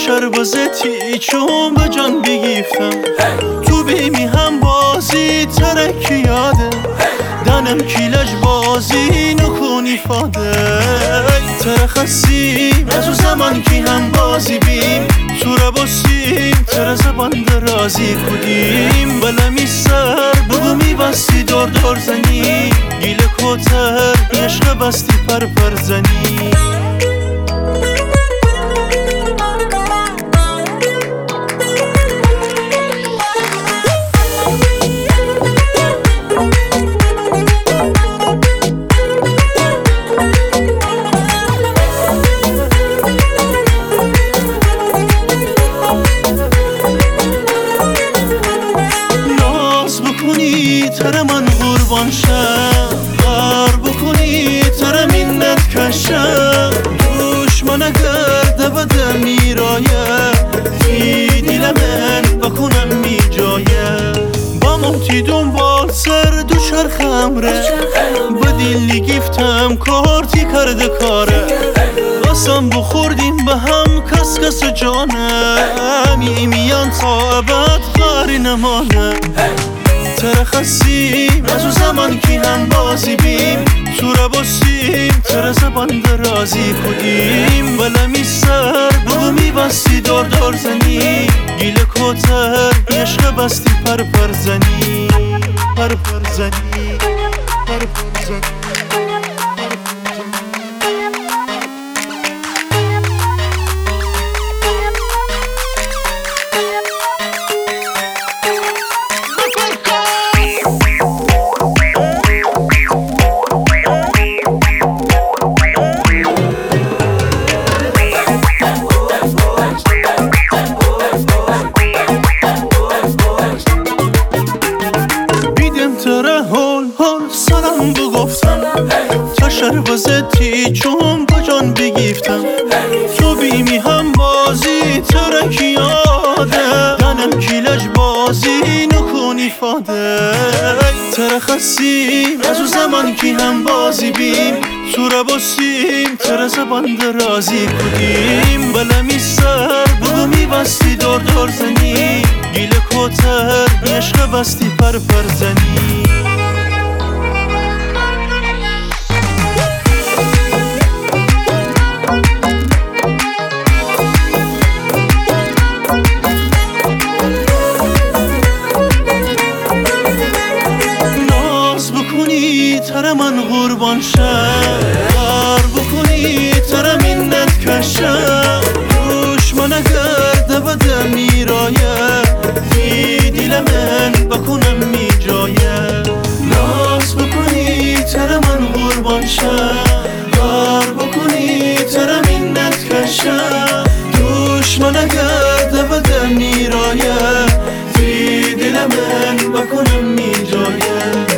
شربازتی چون به جان بگیفتم تو بیمی هم بازی ترکی یاده دنم کیلش بازی نکنی فاده ترخصیم از او زمان کی هم بازی بیم سوره باسیم تر زبان درازی کدیم بلمی سر بگو می بستی دور دور زنی گیل کتر عشق بستی پر پر زنی تر من قربان شم غر بکنی تر منت کشم دشمن اگر دبده میرایم تی دیل من بکنم می جایم با موتی دنبال سر دو چرخ امره با دیلی گفتم کارتی کرده کاره قسم بخوردیم به هم کس کس جانم میان تا ابد غاری نمانه ترخصیم از او زمان کی هم بازی بیم سوره باسیم تر زبان درازی کدیم بلمی سر بگو می بستی دور دور زنی گیل کتر عشق بستی پر پر زنی پر پر زنی پر پر زنی سلام بگفتم تا شربازتی چون با جان بگیفتم تو بیمی هم بازی ترکی یاده دنم کیلش بازی نکنی فاده ترخصیم از او زمان کی هم بازی بیم سوره باسیم تر زبان درازی کدیم بلمی سر بگو می بستی دور دور زنی گیل کتر عشق بستی پر پر زنی تر من قربان شم غر بکنی تر منت کشم دشمن اگر دبده میرایم تی دیل من بکنم می جایم ناز بکنی تر من قربان شم غر بکنی تر منت کشم دشمن اگر دبده میرایم تی دیل من بکنم می جایم